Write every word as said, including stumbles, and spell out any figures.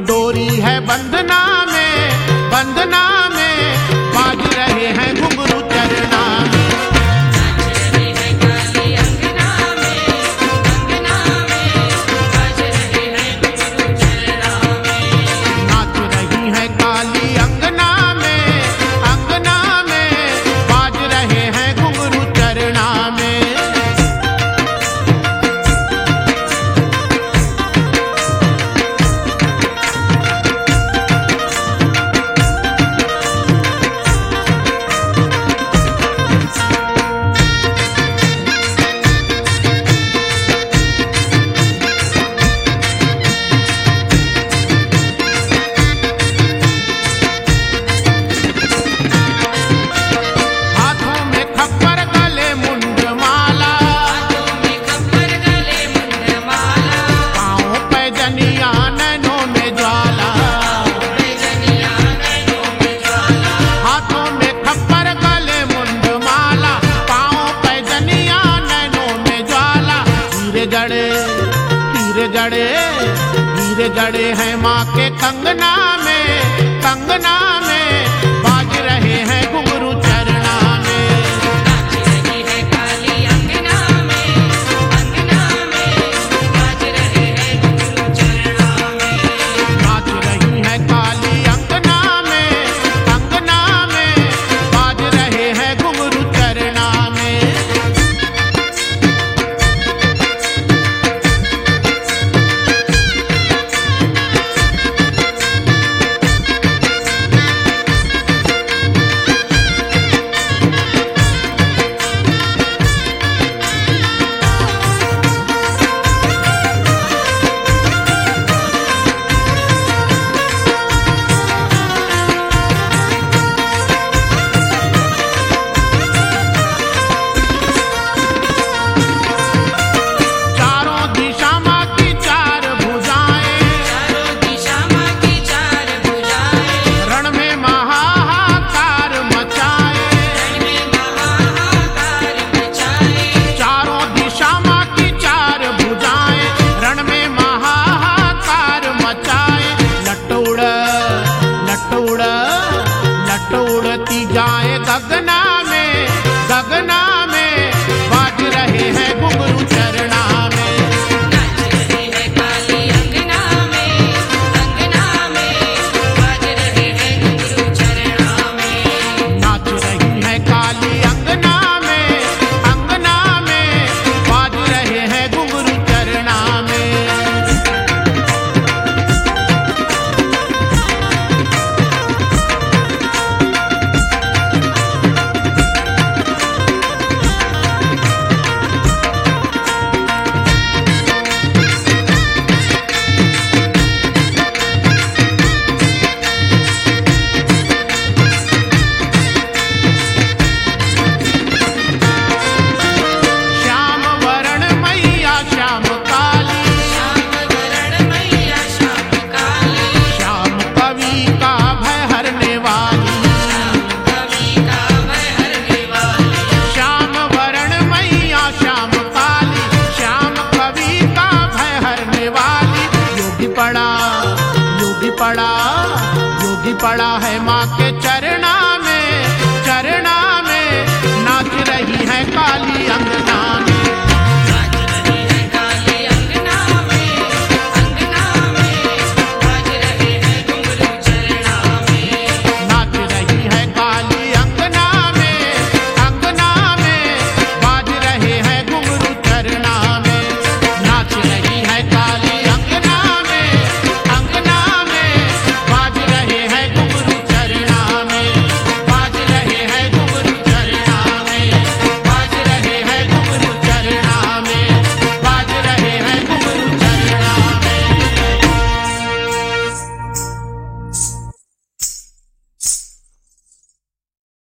डोरी है बंधना में, बंधना में बाज रहे हैं घुंघरू चरना में। नाच रही है काली अंगना में, अंगना में बाज रहे हैं घुंघरू चरना में। हीरे जड़े हीरे जड़े हैं माँ के कंगना में, कंगना में बाज रहे हैं घुंघरू चरना में। नाच रही है काली अंगना में, अंगना में बाज रहे हैं घुंघरू चरना में। नाच रही है काली अंगना में, अंगना में बाज रहे हैं घुंघरू चरना में। लट उड़ती जाए गगन